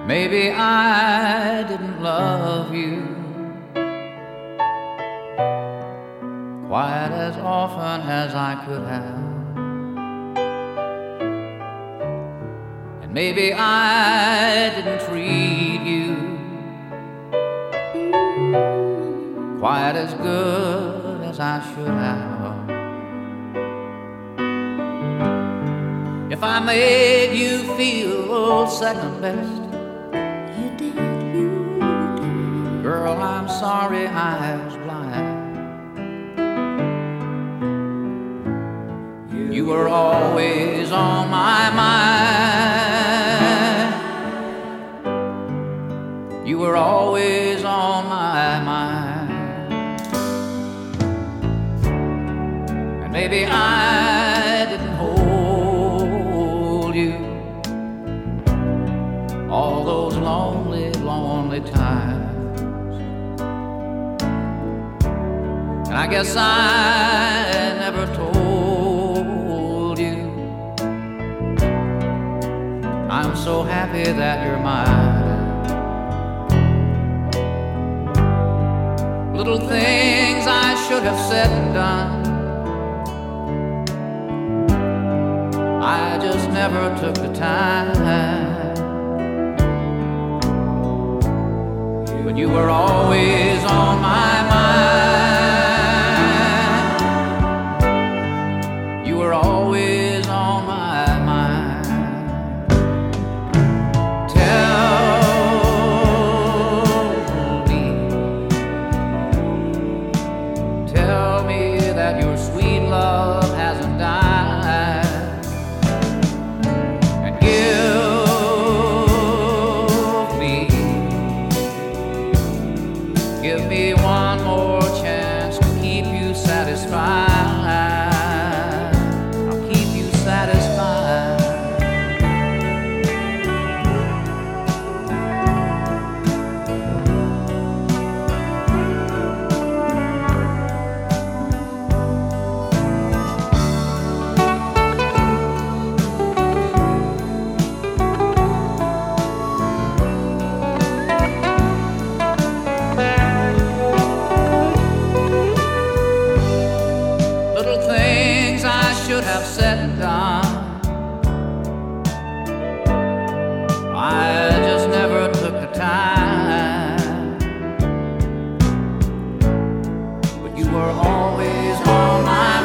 Maybe I didn't love you quite as often as I could have. And maybe I didn't treat you quite as good as I should have. If I made you feel second best, You did. girl, I'm sorry I was blind. You were always on my mind. You were always on my mind. And maybe I didn't hold you all those lonely, lonely times. And I guess I never told you I'm so happy that you're mine. Little things I should have said and done, I just never took the time. But you were always on my mind. You were always on my mind. Tell me that your sweet love hasn't died, and give me one more chance to keep you satisfied. I'll keep you satisfied. Little things I should have said and done, I just never took the time. But you were always on my